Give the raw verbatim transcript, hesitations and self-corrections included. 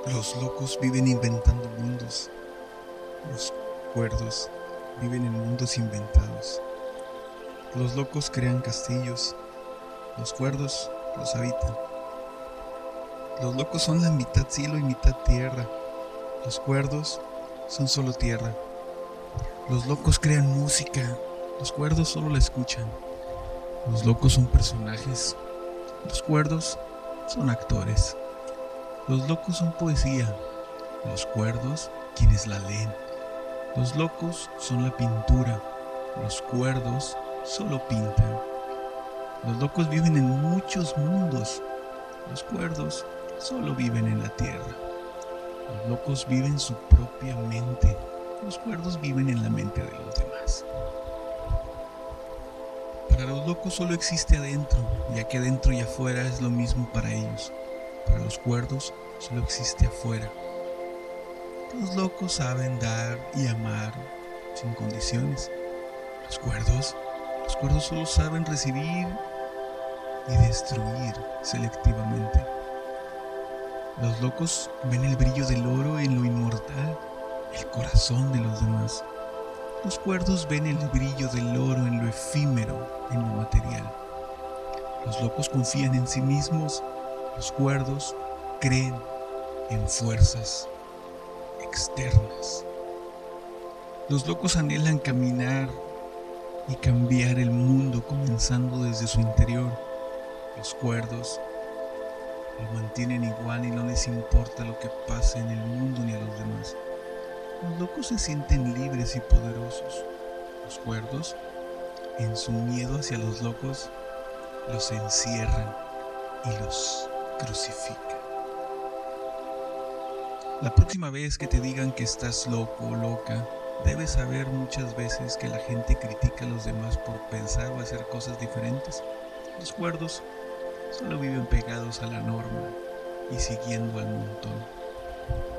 Los locos viven inventando mundos. Los cuerdos viven en mundos inventados. Los locos crean castillos. Los cuerdos los habitan. Los locos son la mitad cielo y mitad tierra. Los cuerdos son solo tierra. Los locos crean música. Los cuerdos solo la escuchan. Los locos son personajes. Los cuerdos son actores. Los locos son poesía. Los cuerdos quienes la leen. Los locos son la pintura. Los cuerdos solo pintan. Los locos viven en muchos mundos. Los cuerdos solo viven en la tierra. Los locos viven su propia mente. Los cuerdos viven en la mente de los demás. Para los locos solo existe adentro, ya que adentro y afuera es lo mismo para ellos. Para los cuerdos solo existe afuera. Los locos saben dar y amar sin condiciones. Los cuerdos, los cuerdos solo saben recibir y destruir selectivamente. Los locos ven el brillo del oro en lo inmortal, el corazón de los demás. Los cuerdos ven el brillo del oro en lo efímero, en lo material. Los locos confían en sí mismos. Los cuerdos creen en fuerzas externas. Los locos anhelan caminar y cambiar el mundo comenzando desde su interior. Los cuerdos lo mantienen igual y no les importa lo que pase en el mundo ni a los demás. Los locos se sienten libres y poderosos. Los cuerdos, en su miedo hacia los locos, los encierran y los crucifican. La próxima vez que te digan que estás loco o loca, debes saber muchas veces que la gente critica a los demás por pensar o hacer cosas diferentes. Los cuerdos solo viven pegados a la norma y siguiendo al montón.